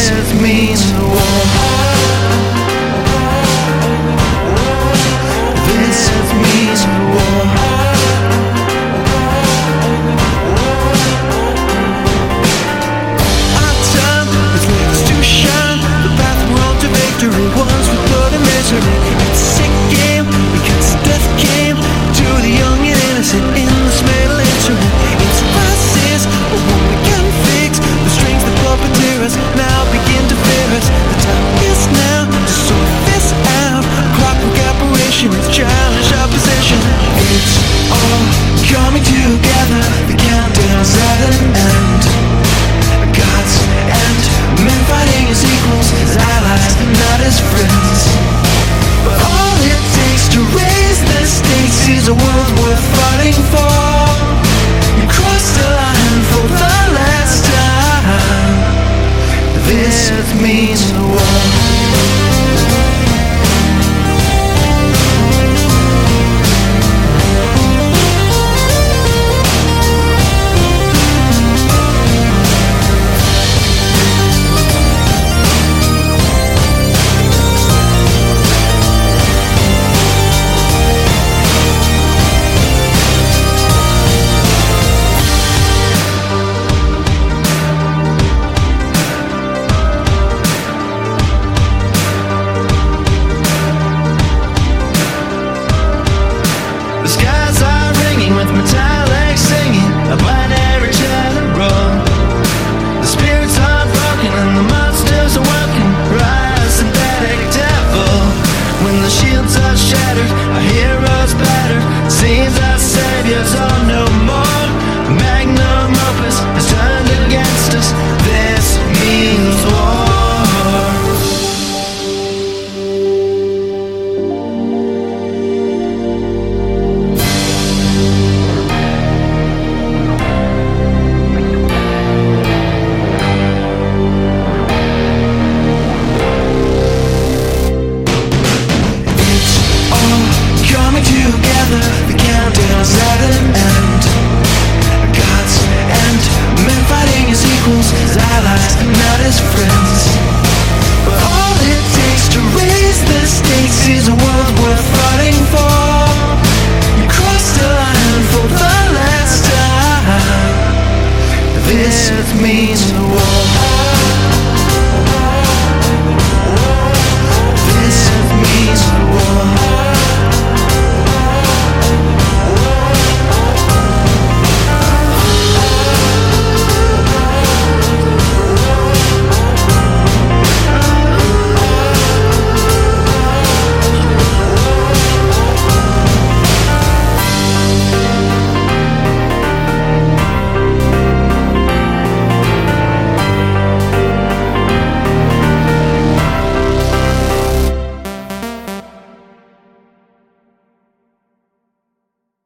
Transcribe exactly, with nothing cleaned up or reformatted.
means war. This means war. Our time is next to shine. The path we're on to victory. Once we put in misery. It's a sick game because death came to the young and innocent in this middle interim. It's a crisis, but one we can fix. The strings that puppeteer us now begin to fear us. The time is now to sort this out. A clockwork apparition has challenged our position. It's all coming together. The countdown's at an end. Gods and men fighting as equals, as allies, not as friends. But all it takes to raise the stakes is a world worth fighting for. You crossed the line for the last time. This means